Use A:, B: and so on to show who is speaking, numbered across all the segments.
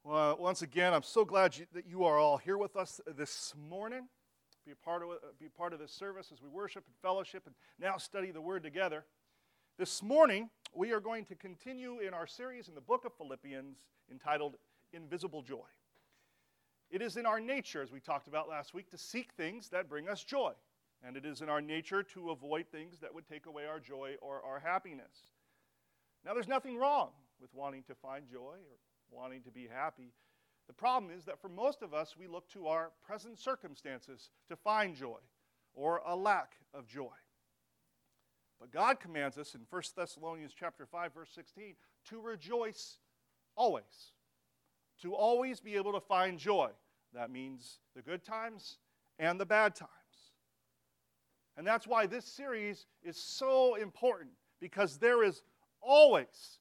A: Well, once again, I'm so glad that you are all here with us this morning. Be a part of this service as we worship and fellowship and now study the Word together. This morning, we are going to continue in our series in the book of Philippians entitled Invisible Joy. It is in our nature, as we talked about last week, to seek things that bring us joy. And it is in our nature to avoid things that would take away our joy or our happiness. Now, there's nothing wrong with wanting to find joy or wanting to be happy. The problem is that for most of us, we look to our present circumstances to find joy or a lack of joy. But God commands us in 1 Thessalonians chapter 5, verse 16, to rejoice always, to always be able to find joy. That means the good times and the bad times. And that's why this series is so important, because there is always,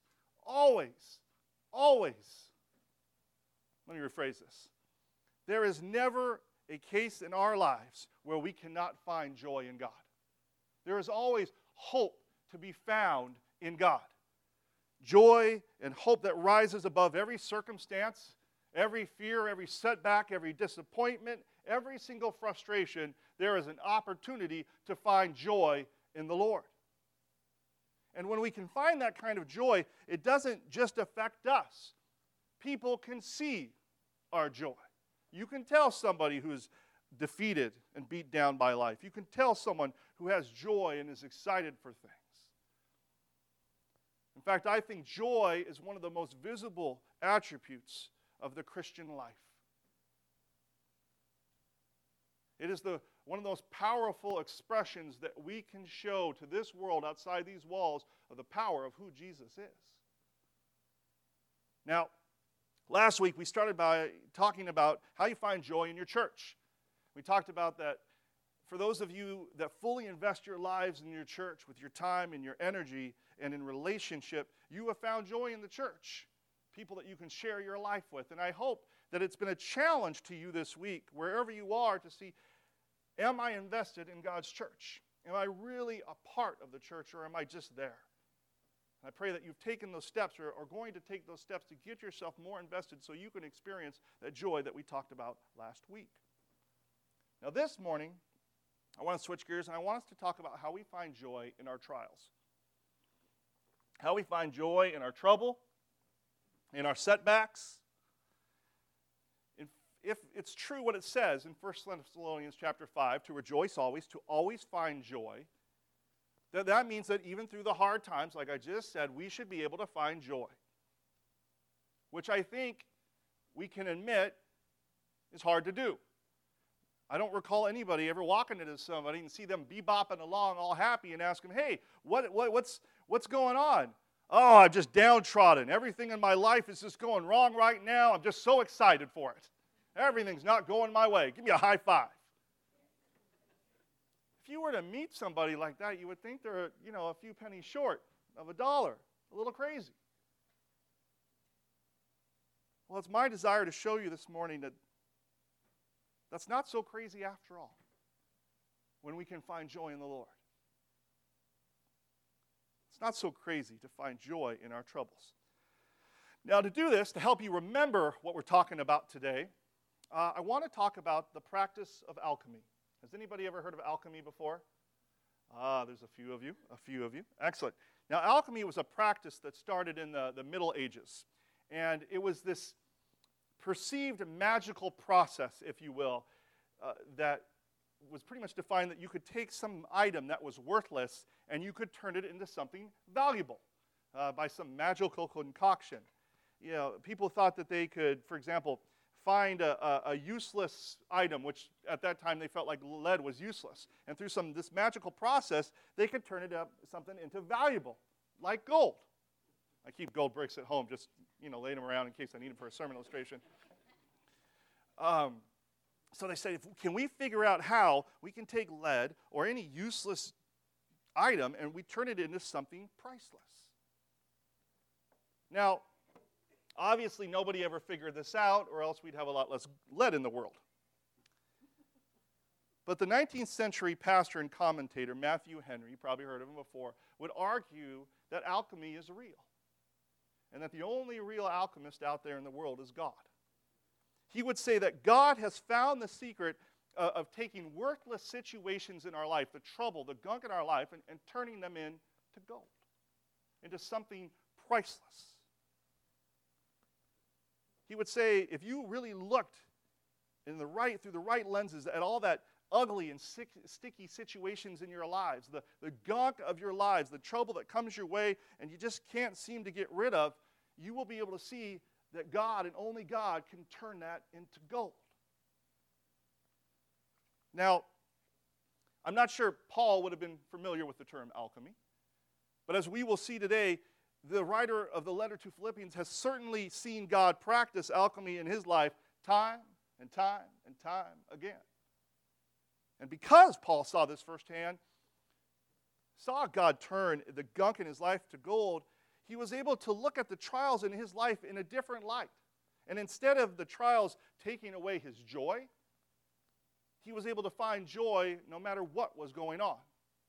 A: let me rephrase this. There is never a case in our lives where we cannot find joy in God. There is always hope to be found in God. Joy and hope that rises above every circumstance, every fear, every setback, every disappointment, every single frustration. There is an opportunity to find joy in the Lord. And when we can find that kind of joy, it doesn't just affect us. People can see our joy. You can tell somebody who's defeated and beat down by life. You can tell someone who has joy and is excited for things. In fact, I think joy is one of the most visible attributes of the Christian life. It is one of those powerful expressions that we can show to this world outside these walls of the power of who Jesus is. Now, last week we started by talking about how you find joy in your church. We talked about that for those of you that fully invest your lives in your church with your time and your energy and in relationship, you have found joy in the church, people that you can share your life with. And I hope that it's been a challenge to you this week, wherever you are, to see, am I invested in God's church? Am I really a part of the church, or am I just there? And I pray that you've taken those steps or are going to take those steps to get yourself more invested so you can experience that joy that we talked about last week. Now this morning, I want to switch gears and I want us to talk about how we find joy in our trials. How we find joy in our trouble, in our setbacks. If it's true what it says in 1 Thessalonians chapter 5, to rejoice always, to always find joy, that means that even through the hard times, like I just said, we should be able to find joy. Which I think we can admit is hard to do. I don't recall anybody ever walking into somebody and see them bebopping along all happy and ask them, hey, what's going on? Oh, I'm just downtrodden. Everything in my life is just going wrong right now. I'm just so excited for it. Everything's not going my way. Give me a high five. If you were to meet somebody like that, you would think they're, a few pennies short of $1, a little crazy. Well, it's my desire to show you this morning that that's not so crazy after all, when we can find joy in the Lord. It's not so crazy to find joy in our troubles. Now, to do this, to help you remember what we're talking about today, I want to talk about the practice of alchemy. Has anybody ever heard of alchemy before? There's a few of you. Excellent. Now, alchemy was a practice that started in the Middle Ages. And it was this perceived magical process, if you will, that was pretty much defined that you could take some item that was worthless and you could turn it into something valuable by some magical concoction. People thought that they could, for example, find a useless item, which at that time they felt like lead was useless. And through this magical process, they could turn it up something into valuable, like gold. I keep gold bricks at home, just laying them around in case I need them for a sermon illustration. So they said, can we figure out how we can take lead or any useless item and we turn it into something priceless? Now, obviously, nobody ever figured this out, or else we'd have a lot less lead in the world. But the 19th century pastor and commentator, Matthew Henry, you probably heard of him before, would argue that alchemy is real, and that the only real alchemist out there in the world is God. he would say that God has found the secret of taking worthless situations in our life, the trouble, the gunk in our life, and turning them into gold, into something priceless. He would say, if you really looked through the right lenses at all that ugly and sticky situations in your lives, the gunk of your lives, the trouble that comes your way and you just can't seem to get rid of, you will be able to see that God and only God can turn that into gold. Now, I'm not sure Paul would have been familiar with the term alchemy, but as we will see today, the writer of the letter to Philippians has certainly seen God practice alchemy in his life time and time and time again. And because Paul saw this firsthand, saw God turn the gunk in his life to gold, he was able to look at the trials in his life in a different light. And instead of the trials taking away his joy, he was able to find joy no matter what was going on.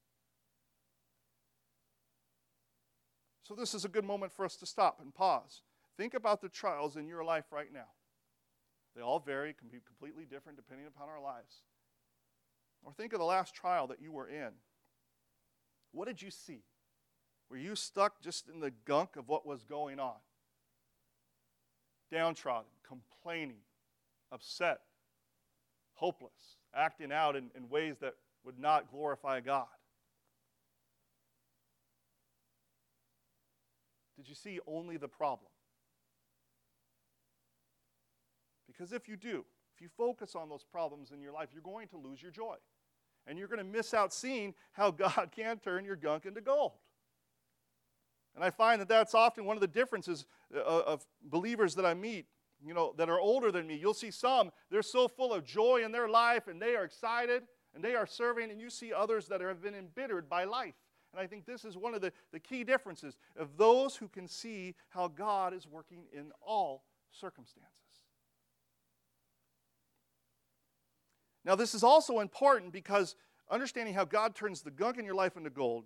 A: So this is a good moment for us to stop and pause. Think about the trials in your life right now. They all vary, can be completely different depending upon our lives. Or think of the last trial that you were in. What did you see? Were you stuck just in the gunk of what was going on? Downtrodden, complaining, upset, hopeless, acting out in ways that would not glorify God? Did you see only the problem? Because if you do, if you focus on those problems in your life, you're going to lose your joy. And you're going to miss out seeing how God can turn your gunk into gold. And I find that that's often one of the differences of believers that I meet, that are older than me. You'll see some, they're so full of joy in their life, and they are excited, and they are serving, and you see others that have been embittered by life. And I think this is one of the key differences of those who can see how God is working in all circumstances. Now, this is also important because understanding how God turns the gunk in your life into gold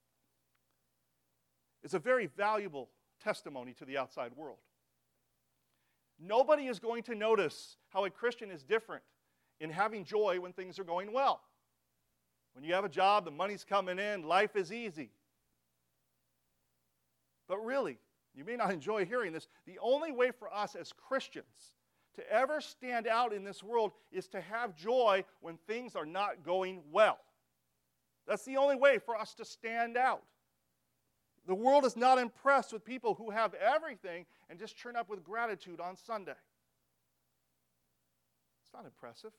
A: is a very valuable testimony to the outside world. Nobody is going to notice how a Christian is different in having joy when things are going well. When you have a job, the money's coming in, life is easy. But really, you may not enjoy hearing this, the only way for us as Christians to ever stand out in this world is to have joy when things are not going well. That's the only way for us to stand out. The world is not impressed with people who have everything and just turn up with gratitude on Sunday. It's not impressive.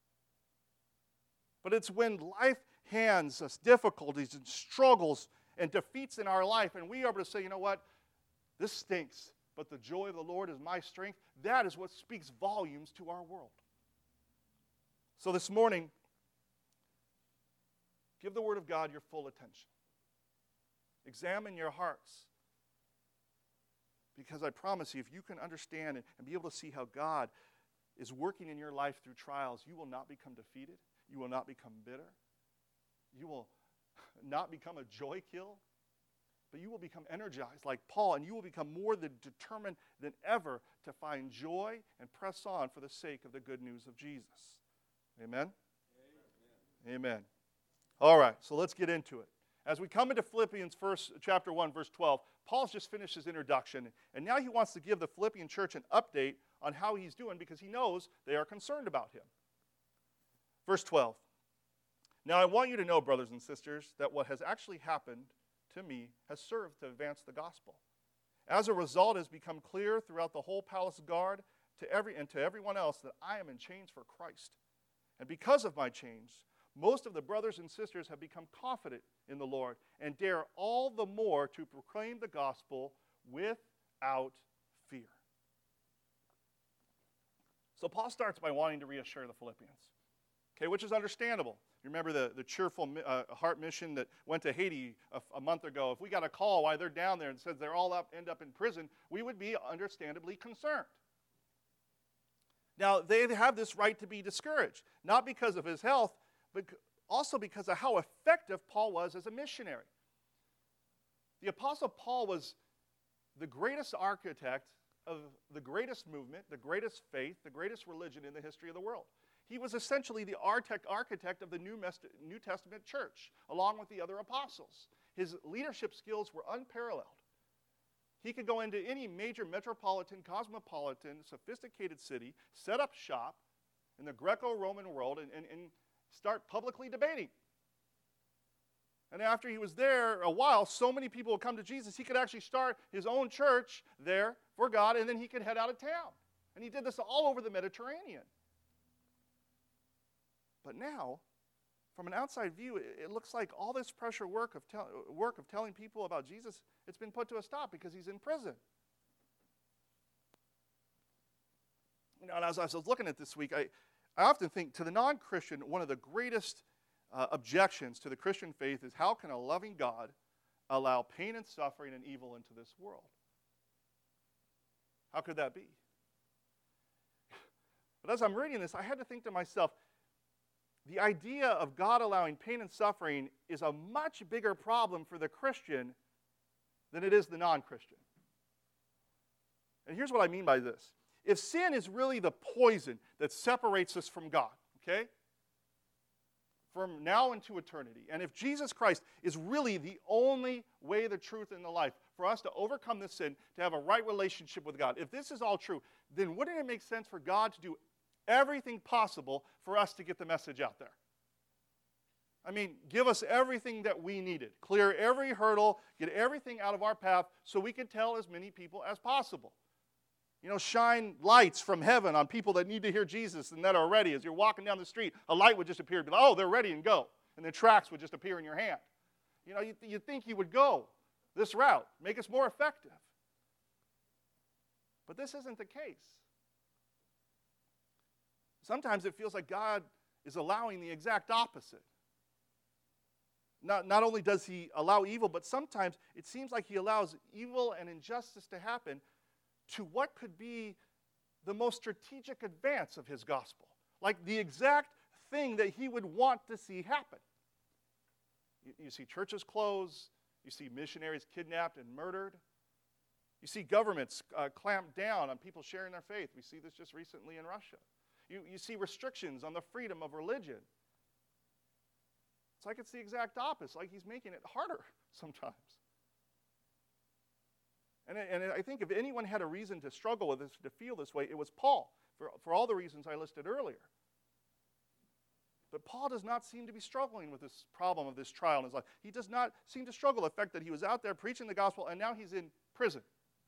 A: But it's when life hands us difficulties and struggles and defeats in our life, and we are able to say, you know what, this stinks, but the joy of the Lord is my strength. That is what speaks volumes to our world. So this morning, give the Word of God your full attention. Examine your hearts. Because I promise you, if you can understand and be able to see how God is working in your life through trials, you will not become defeated. You will not become bitter. You will not become a joy kill. But you will become energized like Paul, and you will become more determined than ever to find joy and press on for the sake of the good news of Jesus. Amen? Amen. Amen. All right, so let's get into it. As we come into Philippians chapter 1, verse 12, Paul's just finished his introduction, and now he wants to give the Philippian church an update on how he's doing because he knows they are concerned about him. Verse 12. Now I want you to know, brothers and sisters, that what has actually happened to me has served to advance the gospel. As a result, it has become clear throughout the whole palace guard to everyone else that I am in chains for Christ. And because of my chains, most of the brothers and sisters have become confident in the Lord and dare all the more to proclaim the gospel without fear. So Paul starts by wanting to reassure the Philippians, which is understandable. You remember the cheerful heart mission that went to Haiti a month ago. If we got a call while they're down there and says they're all end up in prison, we would be understandably concerned. Now, they have this right to be discouraged, not because of his health, but also because of how effective Paul was as a missionary. The Apostle Paul was the greatest architect of the greatest movement, the greatest faith, the greatest religion in the history of the world. He was essentially the architect of the New Testament church, along with the other apostles. His leadership skills were unparalleled. He could go into any major metropolitan, cosmopolitan, sophisticated city, set up shop in the Greco-Roman world, and start publicly debating. And after he was there a while, so many people would come to Jesus, he could actually start his own church there for God, and then he could head out of town. And he did this all over the Mediterranean. But now, from an outside view, it looks like all this pressure work of telling people about Jesus, it's been put to a stop because he's in prison. You know, and as I was looking at this week, I often think to the non-Christian, one of the greatest objections to the Christian faith is how can a loving God allow pain and suffering and evil into this world? How could that be? But as I'm reading this, I had to think to myself, the idea of God allowing pain and suffering is a much bigger problem for the Christian than it is the non-Christian. And here's what I mean by this. If sin is really the poison that separates us from God, okay, from now into eternity, and if Jesus Christ is really the only way, the truth, and the life for us to overcome this sin, to have a right relationship with God, if this is all true, then wouldn't it make sense for God to do everything possible for us to get the message out there? I mean, give us everything that we needed. Clear every hurdle, get everything out of our path so we can tell as many people as possible. You know, shine lights from heaven on people that need to hear Jesus and that are ready. As you're walking down the street, a light would just appear and be like, oh, they're ready, and go. And the tracks would just appear in your hand. You know, you'd think you would go this route, make us more effective. But this isn't the case. Sometimes it feels like God is allowing the exact opposite. Not only does he allow evil, but sometimes it seems like he allows evil and injustice to happen to what could be the most strategic advance of his gospel. Like the exact thing that he would want to see happen. You see churches close. You see missionaries kidnapped and murdered. You see governments clamp down on people sharing their faith. We see this just recently in Russia. You see restrictions on the freedom of religion. It's like it's the exact opposite, like he's making it harder sometimes. And I think if anyone had a reason to struggle with this, to feel this way, it was Paul, for all the reasons I listed earlier. But Paul does not seem to be struggling with this problem of this trial in his life. He does not seem to struggle with the fact that he was out there preaching the gospel and now he's in prison.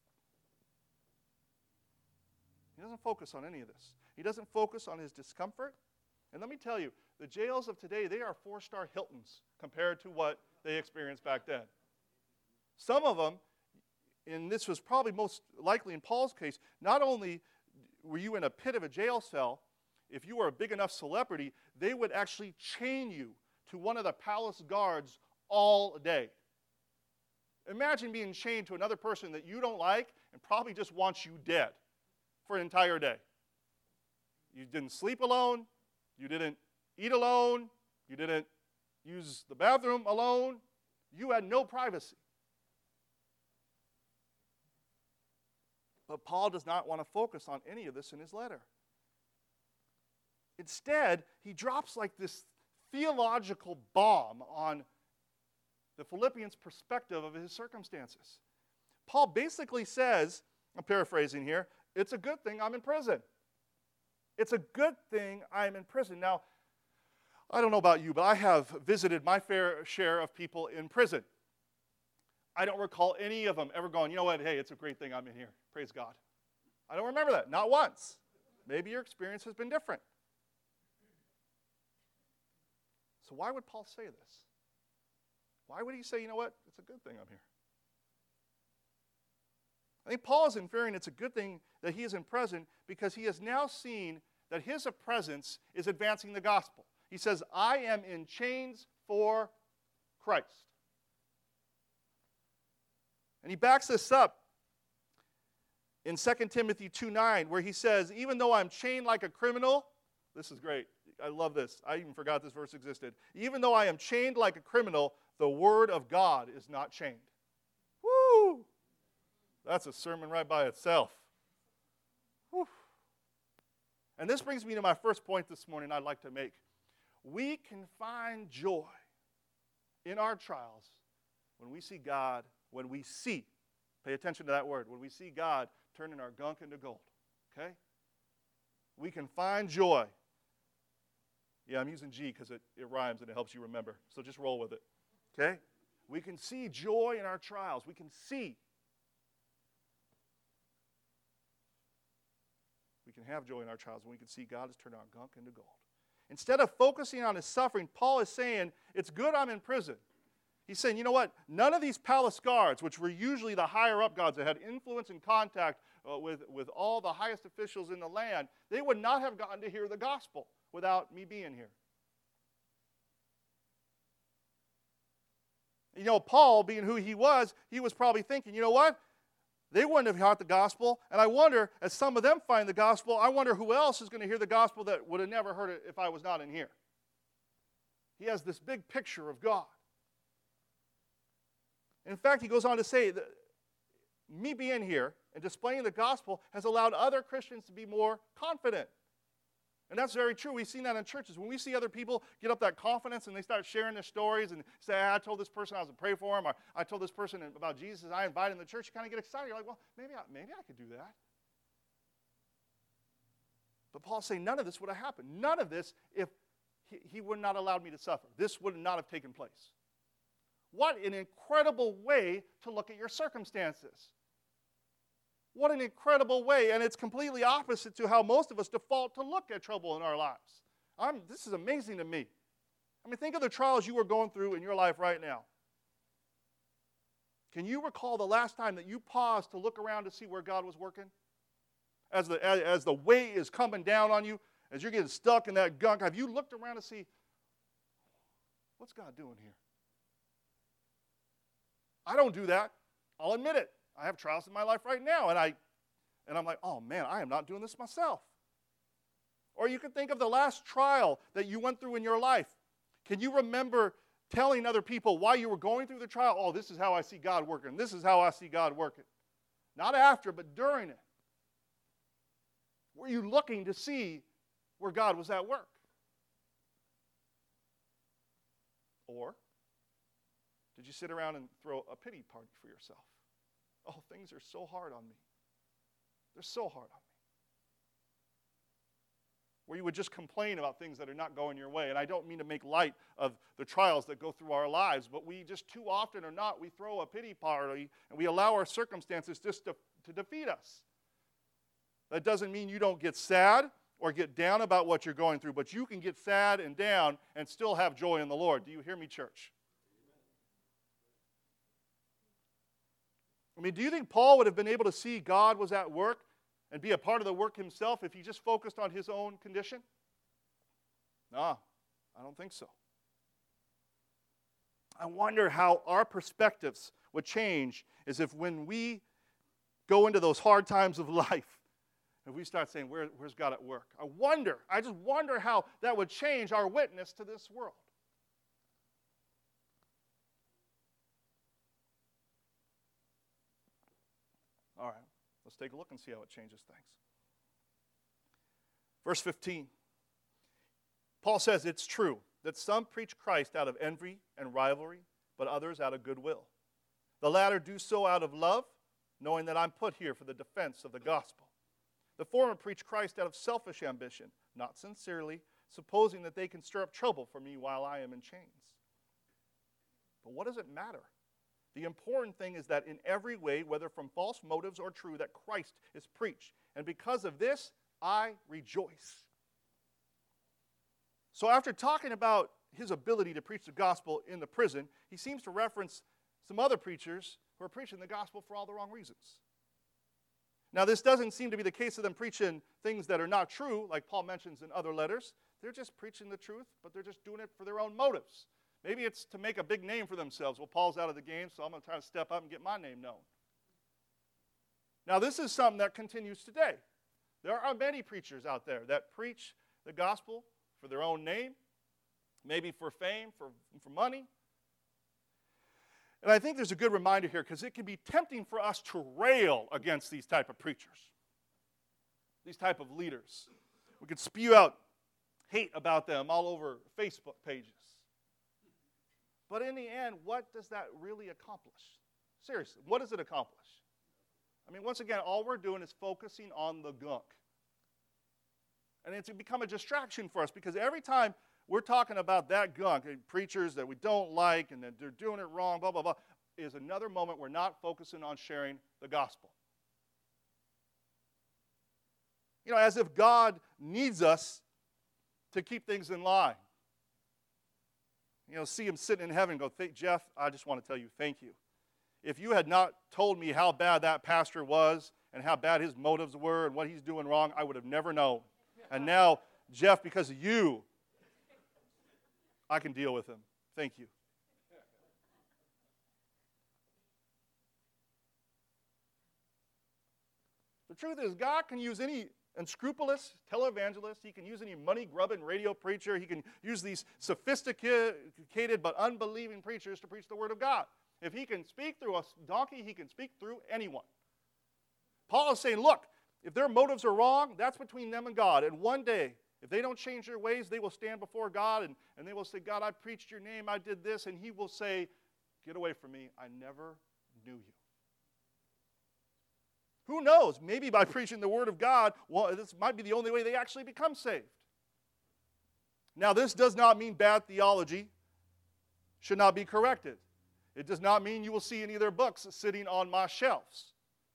A: He doesn't focus on any of this. He doesn't focus on his discomfort. And let me tell you, the jails of today, they are 4-star Hiltons compared to what they experienced back then. Some of them, and this was probably most likely in Paul's case, not only were you in a pit of a jail cell, if you were a big enough celebrity, they would actually chain you to one of the palace guards all day. Imagine being chained to another person that you don't like and probably just wants you dead for an entire day. You didn't sleep alone. You didn't eat alone. You didn't use the bathroom alone. You had no privacy. But Paul does not want to focus on any of this in his letter. Instead, he drops like this theological bomb on the Philippians' perspective of his circumstances. Paul basically says, I'm paraphrasing here, it's a good thing I'm in prison. It's a good thing I'm in prison. Now, I don't know about you, but I have visited my fair share of people in prison. I don't recall any of them ever going, you know what, hey, it's a great thing I'm in here. Praise God. I don't remember that, not once. Maybe your experience has been different. So why would Paul say this? Why would he say, you know what, it's a good thing I'm here? I think Paul is inferring it's a good thing that he is in prison because he has now seen that his presence is advancing the gospel. He says, I am in chains for Christ. And he backs this up in 2 Timothy 2:9, where he says, even though I'm chained like a criminal, this is great. I love this. I even forgot this verse existed. Even though I am chained like a criminal, the word of God is not chained. Woo! That's a sermon right by itself. And this brings me to my first point this morning I'd like to make. We can find joy in our trials when we see God, pay attention to that word, when we see God turning our gunk into gold. Okay? We can find joy. Yeah, I'm using G because it rhymes and it helps you remember. So just roll with it. Okay? We can see joy in our trials. We can have joy in our trials when we can see God has turned our gunk into gold. Instead of focusing on his suffering, Paul is saying, it's good I'm in prison. He's saying, you know what? None of these palace guards, which were usually the higher-up guards that had influence and contact with all the highest officials in the land, they would not have gotten to hear the gospel without me being here. You know, Paul, being who he was probably thinking, you know what? They wouldn't have heard the gospel, and I wonder, as some of them find the gospel, I wonder who else is going to hear the gospel that would have never heard it if I was not in here. He has this big picture of God. In fact, he goes on to say that me being here and displaying the gospel has allowed other Christians to be more confident. And that's very true. We've seen that in churches. When we see other people get up that confidence and they start sharing their stories and say, I told this person I was to pray for him, or I told this person about Jesus, I invited him to church, you kind of get excited. You're like, well, maybe I could do that. But Paul's saying none of this would have happened. None of this if he would not allowed me to suffer. This would not have taken place. What an incredible way to look at your circumstances. What an incredible way, and it's completely opposite to how most of us default to look at trouble in our lives. This is amazing to me. I mean, think of the trials you are going through in your life right now. Can you recall the last time that you paused to look around to see where God was working? As the weight is coming down on you, as you're getting stuck in that gunk, have you looked around to see, what's God doing here? I don't do that. I'll admit it. I have trials in my life right now, and I'm like, oh man, I am not doing this myself. Or you can think of the last trial that you went through in your life. Can you remember telling other people why you were going through the trial? Oh, this is how I see God working. This is how I see God working. Not after, but during it. Were you looking to see where God was at work? Or did you sit around and throw a pity party for yourself? Oh, things are so hard on me. They're so hard on me. Where you would just complain about things that are not going your way. And I don't mean to make light of the trials that go through our lives, but we just too often or not, we throw a pity party and we allow our circumstances just to defeat us. That doesn't mean you don't get sad or get down about what you're going through, but you can get sad and down and still have joy in the Lord. Do you hear me, church? I mean, do you think Paul would have been able to see God was at work and be a part of the work himself if he just focused on his own condition? No, I don't think so. I wonder how our perspectives would change as if when we go into those hard times of life, if we start saying, where's God at work? I just wonder how that would change our witness to this world. All right, let's take a look and see how it changes things. Verse 15. Paul says, it's true that some preach Christ out of envy and rivalry, but others out of goodwill. The latter do so out of love, knowing that I'm put here for the defense of the gospel. The former preach Christ out of selfish ambition, not sincerely, supposing that they can stir up trouble for me while I am in chains. But what does it matter? The important thing is that in every way, whether from false motives or true, that Christ is preached. And because of this, I rejoice. So after talking about his ability to preach the gospel in the prison, he seems to reference some other preachers who are preaching the gospel for all the wrong reasons. Now, this doesn't seem to be the case of them preaching things that are not true, like Paul mentions in other letters. They're just preaching the truth, but they're just doing it for their own motives. Maybe it's to make a big name for themselves. Well, Paul's out of the game, so I'm going to try to step up and get my name known. Now, this is something that continues today. There are many preachers out there that preach the gospel for their own name, maybe for fame, for money. And I think there's a good reminder here because it can be tempting for us to rail against these type of preachers, these type of leaders. We could spew out hate about them all over Facebook pages. But in the end, what does that really accomplish? Seriously, what does it accomplish? I mean, once again, all we're doing is focusing on the gunk. And it's become a distraction for us because every time we're talking about that gunk, preachers that we don't like and that they're doing it wrong, blah, blah, blah, is another moment we're not focusing on sharing the gospel. You know, as if God needs us to keep things in line. You know, see him sitting in heaven and go, Jeff, I just want to tell you, thank you. If you had not told me how bad that pastor was and how bad his motives were and what he's doing wrong, I would have never known. And now, Jeff, because of you, I can deal with him. Thank you. The truth is, God can use any unscrupulous televangelist. He can use any money-grubbing radio preacher. He can use these sophisticated but unbelieving preachers to preach the Word of God. If he can speak through a donkey, he can speak through anyone. Paul is saying, look, if their motives are wrong, that's between them and God. And one day, if they don't change their ways, they will stand before God and they will say, God, I preached your name, I did this. And he will say, get away from me, I never knew you. Who knows? Maybe by preaching the Word of God, well, this might be the only way they actually become saved. Now, this does not mean bad theology should not be corrected. It does not mean you will see any of their books sitting on my shelves.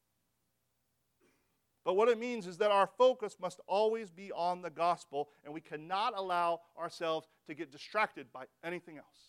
A: But what it means is that our focus must always be on the gospel, and we cannot allow ourselves to get distracted by anything else.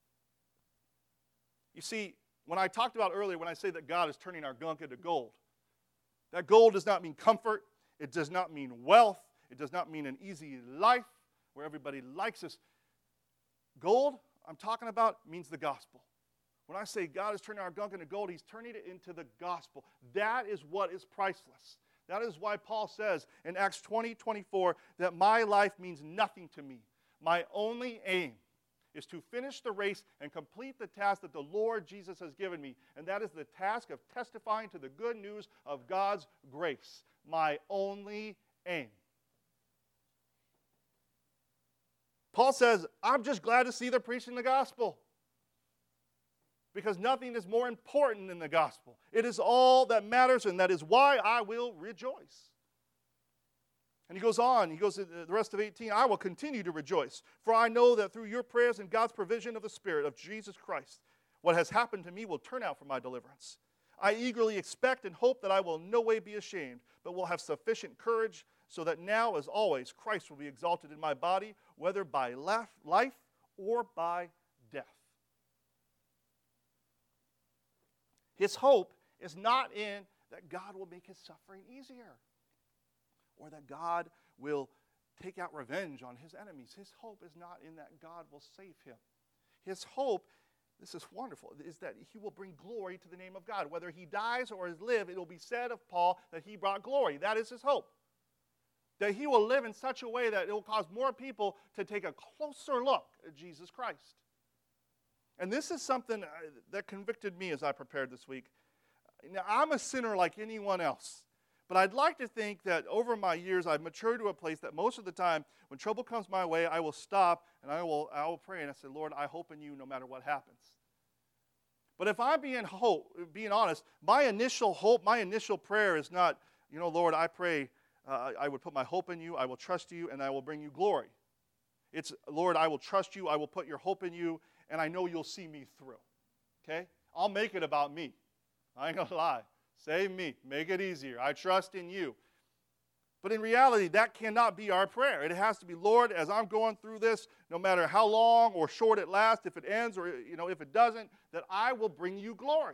A: You see, when I talked about earlier, when I say that God is turning our gunk into gold, that gold does not mean comfort. It does not mean wealth. It does not mean an easy life where everybody likes us. Gold, I'm talking about, means the gospel. When I say God is turning our gunk into gold, he's turning it into the gospel. That is what is priceless. That is why Paul says in Acts 20:24 that my life means nothing to me. My only aim is to finish the race and complete the task that the Lord Jesus has given me. And that is the task of testifying to the good news of God's grace. My only aim. Paul says, I'm just glad to see they're preaching the gospel. Because nothing is more important than the gospel. It is all that matters, and that is why I will rejoice. And he goes on, the rest of 18, I will continue to rejoice, for I know that through your prayers and God's provision of the Spirit of Jesus Christ, what has happened to me will turn out for my deliverance. I eagerly expect and hope that I will in no way be ashamed, but will have sufficient courage, so that now, as always, Christ will be exalted in my body, whether by life or by death. His hope is not in that God will make his suffering easier or that God will take out revenge on his enemies. His hope is not in that God will save him. His hope, this is wonderful, is that he will bring glory to the name of God. Whether he dies or is live, it will be said of Paul that he brought glory. That is his hope. That he will live in such a way that it will cause more people to take a closer look at Jesus Christ. And this is something that convicted me as I prepared this week. Now, I'm a sinner like anyone else. But I'd like to think that over my years, I've matured to a place that most of the time, when trouble comes my way, I will stop and I will pray and I say, Lord, I hope in you no matter what happens. But if I'm being honest, my initial hope, my initial prayer is not, Lord, I pray I would put my hope in you, I will trust you, and I will bring you glory. It's, Lord, I will trust you, I will put your hope in you, and I know you'll see me through. Okay? I'll make it about me. I ain't going to lie. Save me. Make it easier. I trust in you. But in reality, that cannot be our prayer. It has to be, Lord, as I'm going through this, no matter how long or short it lasts, if it ends or if it doesn't, that I will bring you glory.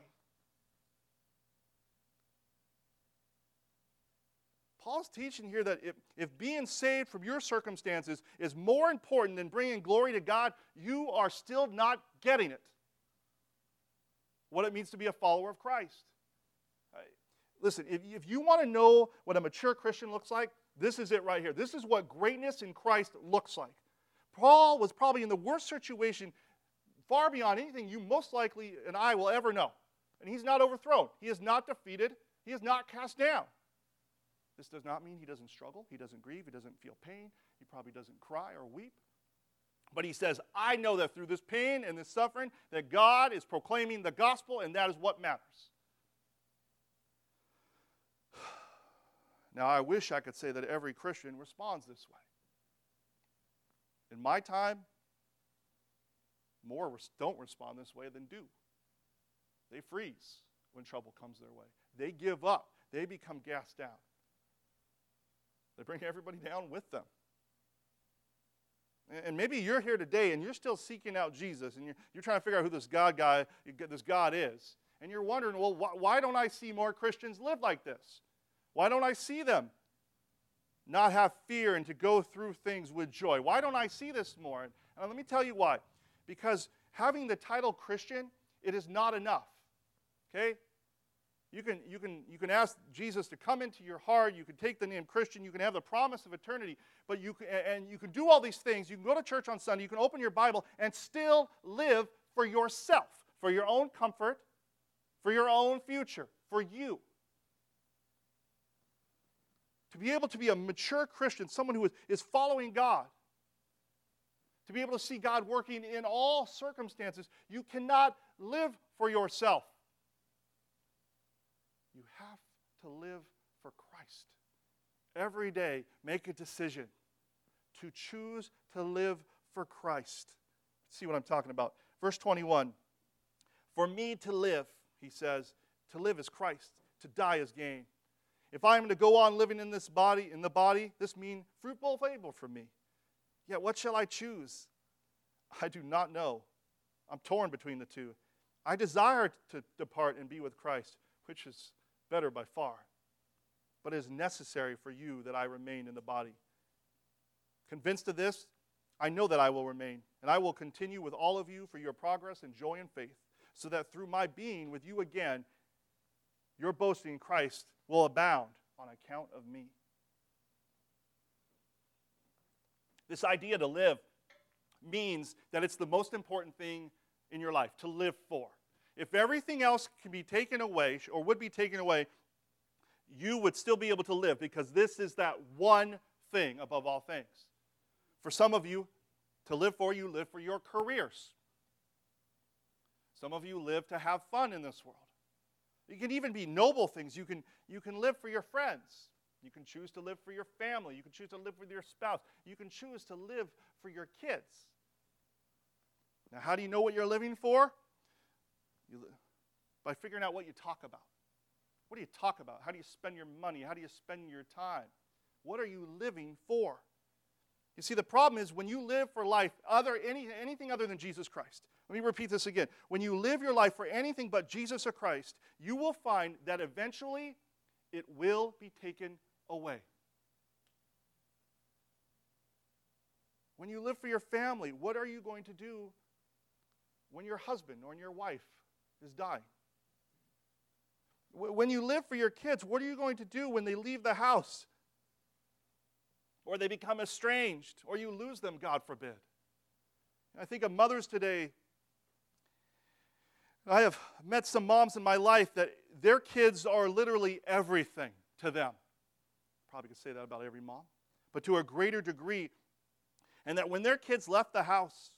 A: Paul's teaching here that if being saved from your circumstances is more important than bringing glory to God, you are still not getting it. What it means to be a follower of Christ. Listen, if you want to know what a mature Christian looks like, this is it right here. This is what greatness in Christ looks like. Paul was probably in the worst situation, far beyond anything you most likely and I will ever know. And he's not overthrown. He is not defeated. He is not cast down. This does not mean he doesn't struggle, he doesn't grieve, he doesn't feel pain, he probably doesn't cry or weep. But he says, I know that through this pain and this suffering, that God is proclaiming the gospel, and that is what matters. Now, I wish I could say that every Christian responds this way. In my time, more don't respond this way than do. They freeze when trouble comes their way. They give up. They become gassed down. They bring everybody down with them. And maybe you're here today and you're still seeking out Jesus, and you're trying to figure out who this God is. And you're wondering, well, why don't I see more Christians live like this? Why don't I see them not have fear and to go through things with joy? Why don't I see this more? And let me tell you why. Because having the title Christian, it is not enough. Okay? You can ask Jesus to come into your heart. You can take the name Christian. You can have the promise of eternity. But you can do all these things. You can go to church on Sunday. You can open your Bible and still live for yourself, for your own comfort, for your own future, for you. To be able to be a mature Christian, someone who is following God, to be able to see God working in all circumstances, you cannot live for yourself. You have to live for Christ. Every day, make a decision to choose to live for Christ. See what I'm talking about. Verse 21. For me to live, he says, to live is Christ, to die is gain. If I am to go on living in the body, this means fruitful labor for me. Yet what shall I choose? I do not know. I'm torn between the two. I desire to depart and be with Christ, which is better by far. But it is necessary for you that I remain in the body. Convinced of this, I know that I will remain, and I will continue with all of you for your progress and joy and faith, so that through my being with you again, your boasting in Christ will abound on account of me. This idea to live means that it's the most important thing in your life, to live for. If everything else can be taken away, or would be taken away, you would still be able to live, because this is that one thing above all things. For some of you, to live for, you live for your careers. Some of you live to have fun in this world. It can even be noble things. You can live for your friends. You can choose to live for your family. You can choose to live with your spouse. You can choose to live for your kids. Now, how do you know what you're living for? By figuring out what you talk about. What do you talk about? How do you spend your money? How do you spend your time? What are you living for? You see, the problem is when you live for life, anything other than Jesus Christ. Let me repeat this again. When you live your life for anything but Jesus or Christ, you will find that eventually it will be taken away. When you live for your family, what are you going to do when your husband or your wife is dying? When you live for your kids, what are you going to do when they leave the house? Or they become estranged, or you lose them, God forbid. I think of mothers today. I have met some moms in my life that their kids are literally everything to them. Probably could say that about every mom. But to a greater degree. And that when their kids left the house,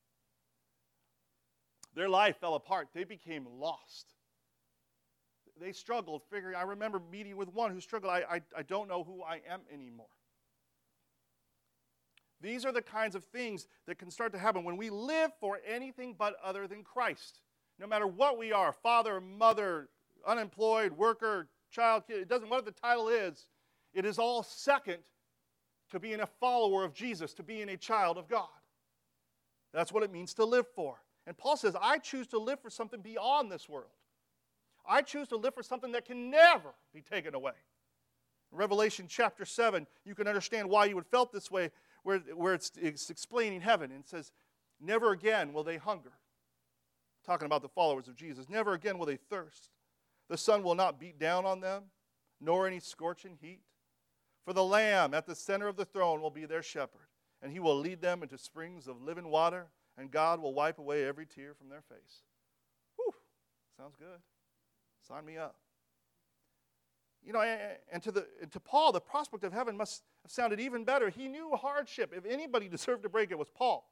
A: their life fell apart. They became lost. They struggled figuring. I remember meeting with one who struggled. I don't know who I am anymore. These are the kinds of things that can start to happen when we live for anything but other than Christ. No matter what we are, father, mother, unemployed, worker, child, kid, it doesn't matter what the title is, it is all second to being a follower of Jesus, to being a child of God. That's what it means to live for. And Paul says, I choose to live for something beyond this world. I choose to live for something that can never be taken away. In Revelation chapter 7, you can understand why you would felt this way, where it's explaining heaven. And it says, never again will they hunger. Talking about the followers of Jesus. Never again will they thirst. The sun will not beat down on them, nor any scorching heat. For the Lamb at the center of the throne will be their shepherd, and he will lead them into springs of living water, and God will wipe away every tear from their face. Whew, sounds good. Sign me up. And to Paul, the prospect of heaven must have sounded even better. He knew hardship. If anybody deserved to break it, was Paul.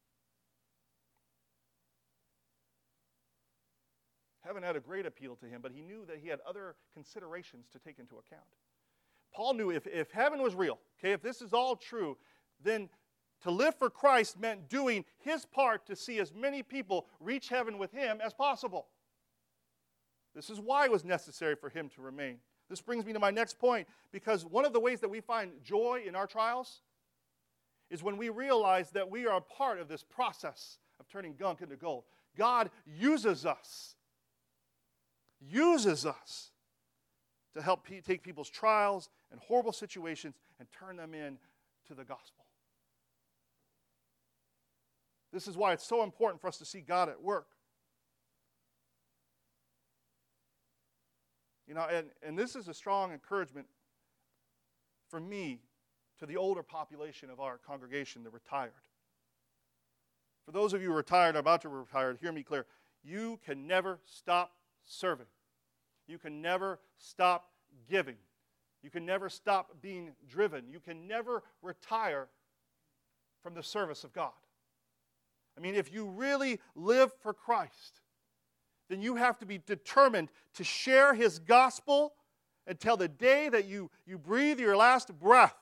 A: Heaven had a great appeal to him, but he knew that he had other considerations to take into account. Paul knew if heaven was real, okay, if this is all true, then to live for Christ meant doing his part to see as many people reach heaven with him as possible. This is why it was necessary for him to remain. This brings me to my next point, because one of the ways that we find joy in our trials is when we realize that we are a part of this process of turning gunk into gold. God uses us to help take people's trials and horrible situations and turn them into the gospel. This is why it's so important for us to see God at work. And this is a strong encouragement for me to the older population of our congregation, the retired. For those of you who are retired or about to retire, hear me clear. You can never stop serving. You can never stop giving. You can never stop being driven. You can never retire from the service of God. I mean, if you really live for Christ, then you have to be determined to share his gospel until the day that you breathe your last breath.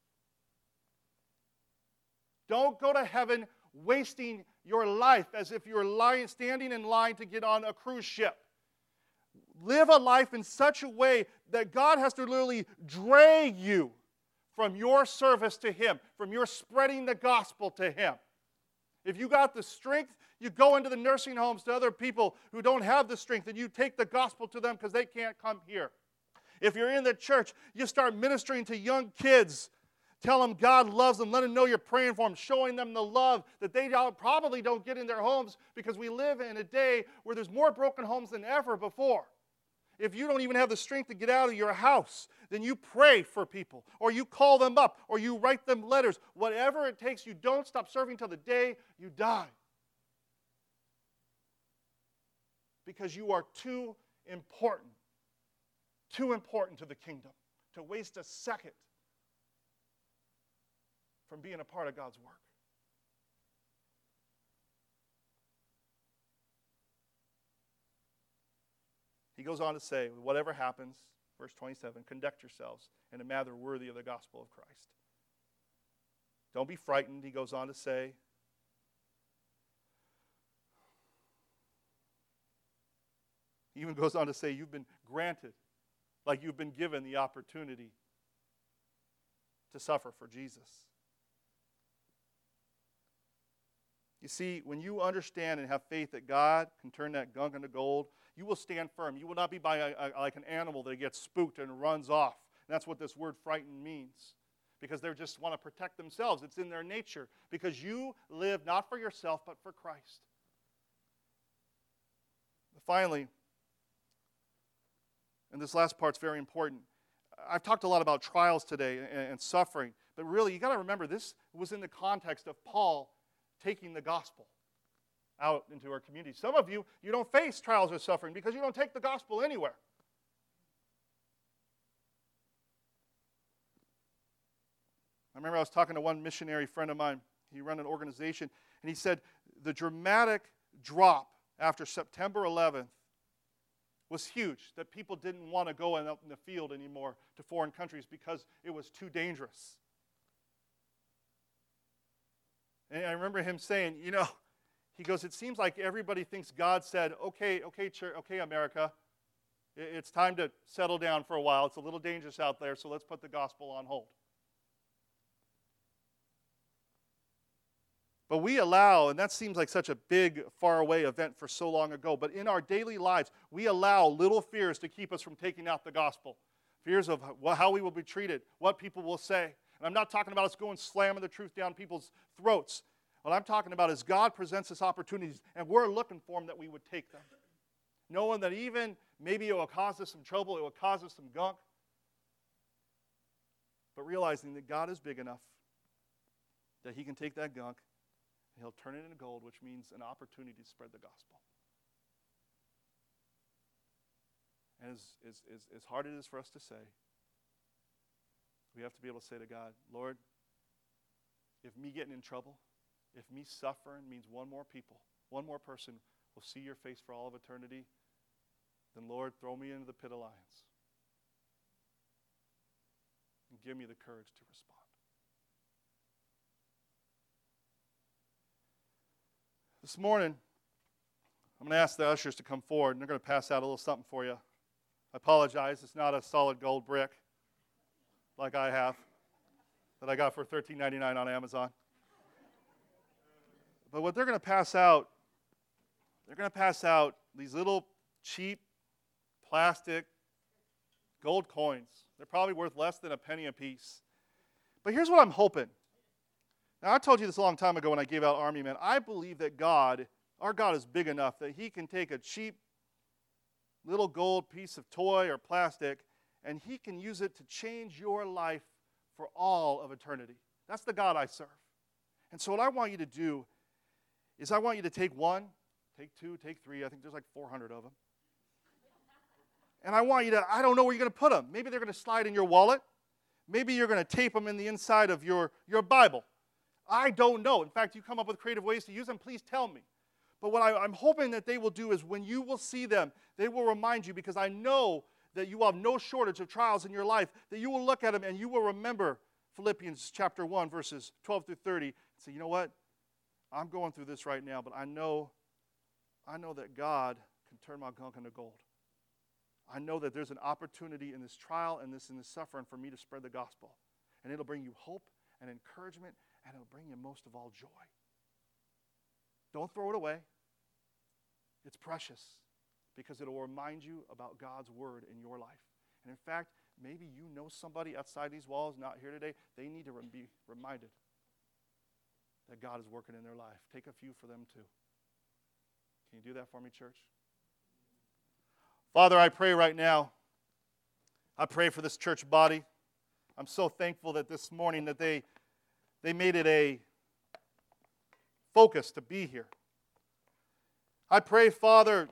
A: Don't go to heaven wasting your life as if you're standing in line to get on a cruise ship. Live a life in such a way that God has to literally drag you from your service to him, from your spreading the gospel to him. If you got the strength, you go into the nursing homes to other people who don't have the strength, and you take the gospel to them because they can't come here. If you're in the church, you start ministering to young kids. Tell them God loves them. Let them know you're praying for them, showing them the love that they probably don't get in their homes, because we live in a day where there's more broken homes than ever before. If you don't even have the strength to get out of your house, then you pray for people, or you call them up, or you write them letters. Whatever it takes, you don't stop serving till the day you die. Because you are too important to the kingdom to waste a second from being a part of God's work. He goes on to say, whatever happens, verse 27, conduct yourselves in a manner worthy of the gospel of Christ. Don't be frightened, he goes on to say. He even goes on to say, you've been granted, like you've been given the opportunity to suffer for Jesus. You see, when you understand and have faith that God can turn that gunk into gold, you will stand firm. You will not be like an animal that gets spooked and runs off. And that's what this word frightened means. Because they just want to protect themselves. It's in their nature. Because you live not for yourself, but for Christ. Finally, and this last part's very important. I've talked a lot about trials today and suffering. But really, you got to remember, this was in the context of Paul taking the gospel out into our community. Some of you, you don't face trials or suffering because you don't take the gospel anywhere. I remember I was talking to one missionary friend of mine. He ran an organization, and he said the dramatic drop after September 11th was huge, that people didn't want to go out in the field anymore to foreign countries because it was too dangerous. And I remember him saying, he goes, it seems like everybody thinks God said, okay, church, okay, America, it's time to settle down for a while. It's a little dangerous out there, so let's put the gospel on hold. But we allow, and that seems like such a big, faraway event for so long ago, but in our daily lives, we allow little fears to keep us from taking out the gospel. Fears of how we will be treated, what people will say. And I'm not talking about us going slamming the truth down people's throats. What I'm talking about is God presents us opportunities, and we're looking for them that we would take them. Knowing that even maybe it will cause us some trouble, it will cause us some gunk, but realizing that God is big enough that he can take that gunk and he'll turn it into gold, which means an opportunity to spread the gospel. And as hard it is for us to say, we have to be able to say to God, Lord, if me getting in trouble, if me suffering means one more person will see your face for all of eternity, then Lord, throw me into the pit of lions. And give me the courage to respond. This morning, I'm going to ask the ushers to come forward, and they're going to pass out a little something for you. I apologize, it's not a solid gold brick like I have that I got for $13.99 on Amazon. But what they're going to pass out, these little cheap plastic gold coins. They're probably worth less than a penny a piece. But here's what I'm hoping. Now, I told you this a long time ago when I gave out Army Men. I believe that our God is big enough that he can take a cheap little gold piece of toy or plastic and he can use it to change your life for all of eternity. That's the God I serve. And so what I want you to do is I want you to take one, take two, take three. I think there's like 400 of them. And I want you to, I don't know where you're going to put them. Maybe they're going to slide in your wallet. Maybe you're going to tape them in the inside of your Bible. I don't know. In fact, you come up with creative ways to use them, please tell me. But what I'm hoping that they will do is when you will see them, they will remind you, because I know that you have no shortage of trials in your life, that you will look at them and you will remember Philippians chapter 1, verses 12 through 30, and say, you know what? I'm going through this right now, but I know that God can turn my gunk into gold. I know that there's an opportunity in this trial and in this suffering for me to spread the gospel. And it'll bring you hope and encouragement, and it'll bring you most of all joy. Don't throw it away. It's precious because it'll remind you about God's word in your life. And in fact, maybe you know somebody outside these walls not here today. They need to be reminded that God is working in their life. Take a few for them too. Can you do that for me, church? Father, I pray right now. I pray for this church body. I'm so thankful that this morning that they made it a focus to be here. I pray, Father,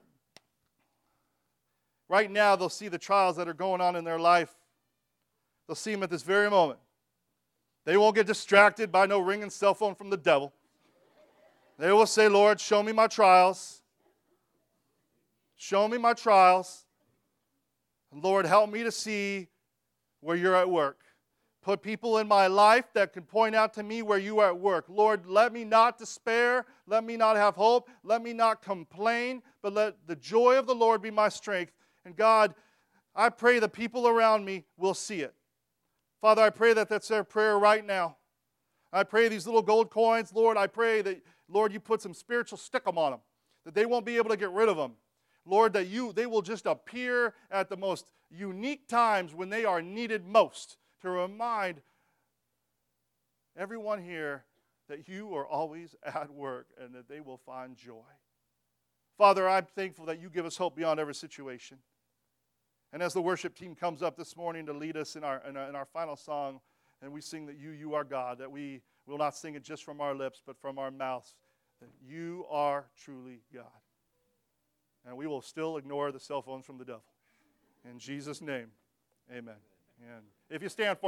A: right now they'll see the trials that are going on in their life. They'll see them at this very moment. They won't get distracted by no ringing cell phone from the devil. They will say, Lord, show me my trials. Show me my trials. And Lord, help me to see where you're at work. Put people in my life that can point out to me where you are at work. Lord, let me not despair. Let me not have hope. Let me not complain. But let the joy of the Lord be my strength. And God, I pray the people around me will see it. Father, I pray that that's their prayer right now. I pray these little gold coins, Lord, I pray that, Lord, you put some spiritual stickum on them, that they won't be able to get rid of them. Lord, that they will just appear at the most unique times when they are needed most to remind everyone here that you are always at work and that they will find joy. Father, I'm thankful that you give us hope beyond every situation. And as the worship team comes up this morning to lead us in our final song, and we sing that you are God, that we will not sing it just from our lips, but from our mouths, that you are truly God. And we will still ignore the cell phones from the devil. In Jesus' name, amen. And if you stand for